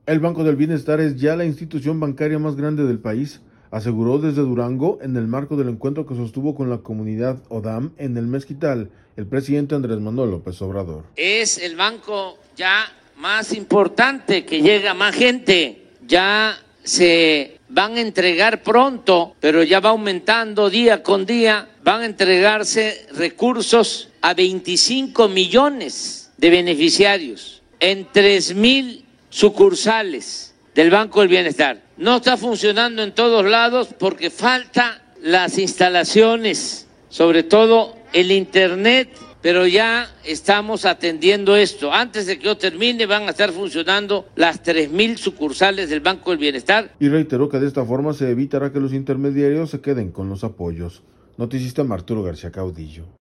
El Banco del Bienestar es ya la institución bancaria más grande del país, aseguró desde Durango en el marco del encuentro que sostuvo con la comunidad ODAM en el Mezquital el presidente Andrés Manuel López Obrador. Es el banco ya más importante, que llega más gente, ya se van a entregar pronto, pero ya va aumentando día con día, van a entregarse recursos a 25 millones de beneficiarios en 3,000 sucursales del Banco del Bienestar. No está funcionando en todos lados porque faltan las instalaciones, sobre todo el internet, pero ya estamos atendiendo esto. Antes de que yo termine van a estar funcionando las 3,000 sucursales del Banco del Bienestar. Y reiteró que de esta forma se evitará que los intermediarios se queden con los apoyos. Noticista Arturo García Caudillo.